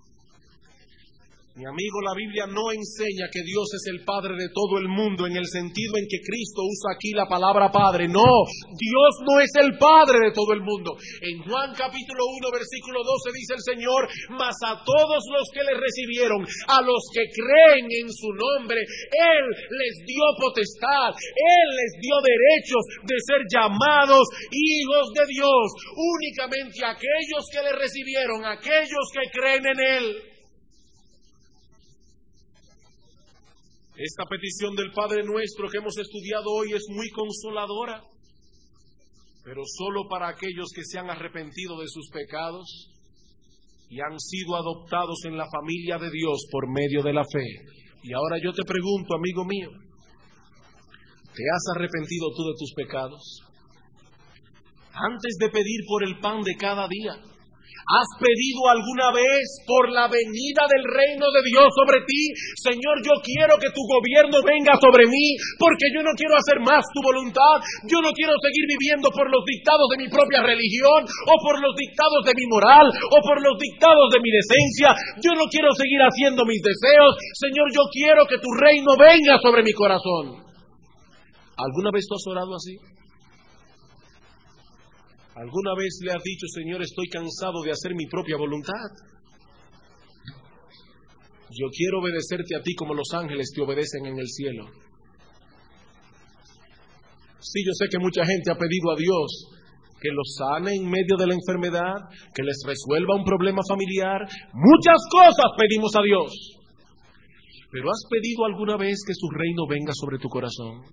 Mi amigo, la Biblia no enseña que Dios es el Padre de todo el mundo en el sentido en que Cristo usa aquí la palabra Padre. No, Dios no es el Padre de todo el mundo. En Juan capítulo uno, versículo doce dice el Señor: mas a todos los que le recibieron, a los que creen en su nombre, Él les dio potestad, Él les dio derechos de ser llamados hijos de Dios. Únicamente aquellos que le recibieron, aquellos que creen en Él. Esta petición del Padre Nuestro que hemos estudiado hoy es muy consoladora, pero solo para aquellos que se han arrepentido de sus pecados y han sido adoptados en la familia de Dios por medio de la fe. Y ahora yo te pregunto, amigo mío, ¿te has arrepentido tú de tus pecados? Antes de pedir por el pan de cada día, ¿has pedido alguna vez por la venida del reino de Dios sobre ti? Señor, yo quiero que tu gobierno venga sobre mí, porque yo no quiero hacer más tu voluntad. Yo no quiero seguir viviendo por los dictados de mi propia religión, o por los dictados de mi moral, o por los dictados de mi decencia. Yo no quiero seguir haciendo mis deseos. Señor, yo quiero que tu reino venga sobre mi corazón. ¿Alguna vez tú has orado así? ¿Alguna vez le has dicho: Señor, estoy cansado de hacer mi propia voluntad? Yo quiero obedecerte a ti como los ángeles te obedecen en el cielo. Sí, yo sé que mucha gente ha pedido a Dios que los sane en medio de la enfermedad, que les resuelva un problema familiar. Muchas cosas pedimos a Dios. ¿Pero has pedido alguna vez que su reino venga sobre tu corazón?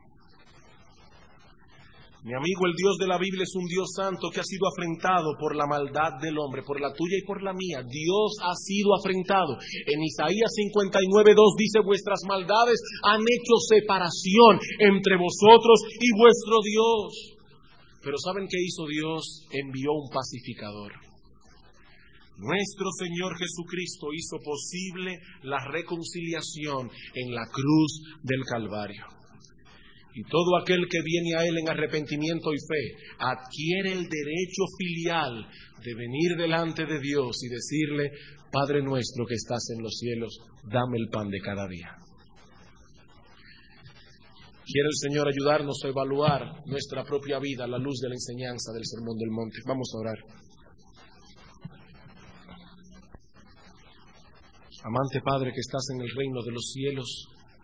Mi amigo, el Dios de la Biblia es un Dios santo que ha sido afrentado por la maldad del hombre, por la tuya y por la mía. Dios ha sido afrentado. En Isaías cincuenta y nueve, dos dice: vuestras maldades han hecho separación entre vosotros y vuestro Dios. Pero ¿saben qué hizo Dios? Envió un pacificador. Nuestro Señor Jesucristo hizo posible la reconciliación en la cruz del Calvario. Y todo aquel que viene a Él en arrepentimiento y fe adquiere el derecho filial de venir delante de Dios y decirle: Padre nuestro que estás en los cielos, dame el pan de cada día. Quiere el Señor ayudarnos a evaluar nuestra propia vida a la luz de la enseñanza del Sermón del Monte. Vamos a orar. Amante Padre que estás en el reino de los cielos,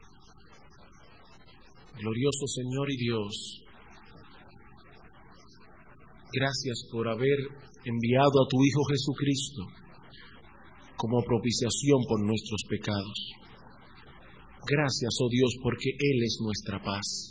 glorioso Señor y Dios, gracias por haber enviado a tu Hijo Jesucristo como propiciación por nuestros pecados. Gracias, oh Dios, porque Él es nuestra paz.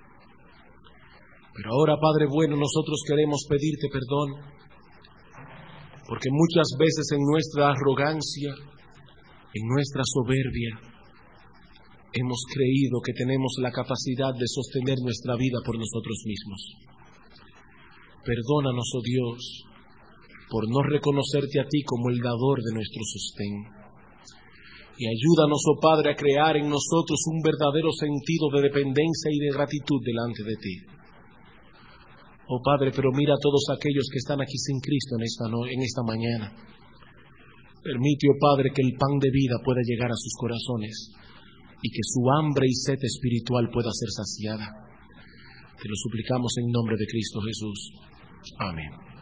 Pero ahora, Padre bueno, nosotros queremos pedirte perdón, porque muchas veces en nuestra arrogancia, en nuestra soberbia, hemos creído que tenemos la capacidad de sostener nuestra vida por nosotros mismos. Perdónanos, oh Dios, por no reconocerte a ti como el dador de nuestro sostén. Y ayúdanos, oh Padre, a crear en nosotros un verdadero sentido de dependencia y de gratitud delante de ti. Oh Padre, pero mira a todos aquellos que están aquí sin Cristo en esta, no, en esta mañana. Permite, oh Padre, que el pan de vida pueda llegar a sus corazones y que su hambre y sed espiritual pueda ser saciada. Te lo suplicamos en nombre de Cristo Jesús. Amén.